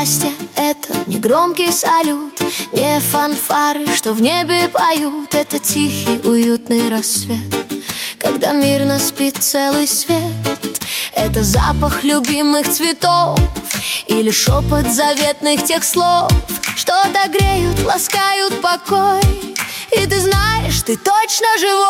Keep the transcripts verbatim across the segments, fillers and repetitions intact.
Счастье — это не громкий салют, не фанфары, что в небе поют. Это тихий, уютный рассвет, когда мирно спит целый свет. Это запах любимых цветов или шепот заветных тех слов, что догреют, ласкают покой. И ты знаешь, ты точно живой.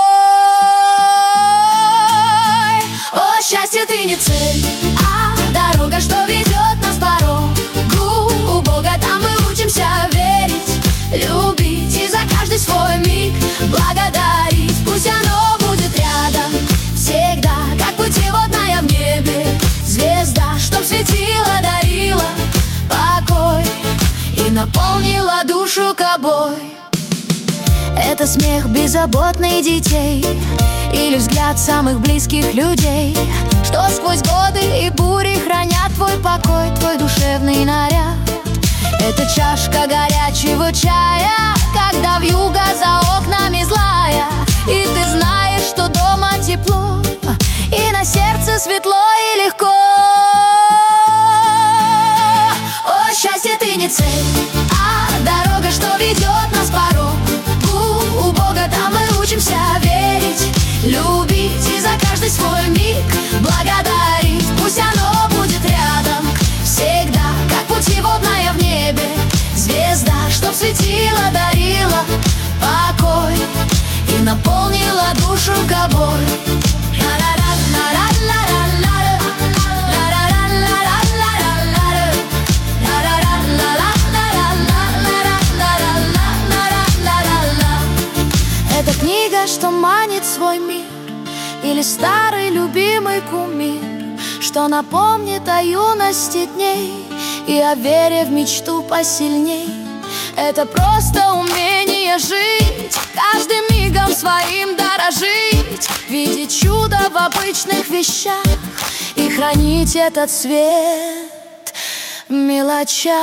О, счастье, ты не цель, а дорога, что ведет нас порог. У Бога там мы учимся верить, любить и за каждый свой миг благодарить. Пусть оно будет рядом всегда, как путеводная в небе звезда, чтоб светила, дарила покой и наполнила душу кобой. Это смех беззаботных детей или взгляд самых близких людей, что сквозь годы и бури хранят твой покой, твой душевный наряд. Это чашка горячего чая, когда вьюга за окнами злая, и ты знаешь, что дома тепло, и на сердце светло и легко. О, счастье, ты не цель, а дорога, что ведет нас порог. У Бога там мы учимся верить, любить и за каждый свой миг благодарить. Пусть оно будет рядом всегда, как путеводная в небе звезда, чтоб светила, дарила покой и наполнила душу кобой. Это книга, что манит свой мир, или старый любимый кумир, что напомнит о юности дней и о вере в мечту посильней. Это просто умение жить, каждым мигом своим дорожить, видеть чудо в обычных вещах и хранить этот свет в мелочах.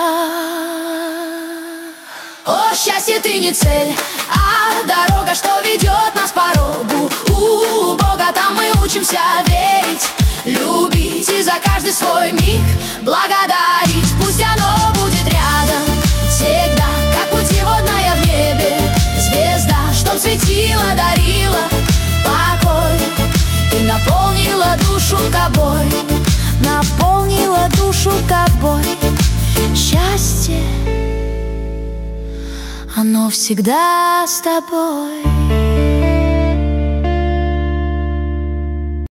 О, счастье, ты не цель, а дорога, что ведет нас по порогу. У Бога там мы учимся верить, любить и за каждый свой миг благодарить. Пусть оно будет рядом всегда, как путеводная в небе звезда, чтоб светила, дарила покой и наполнила душу кобой, наполнила душу кобой. Счастье, оно всегда с тобой.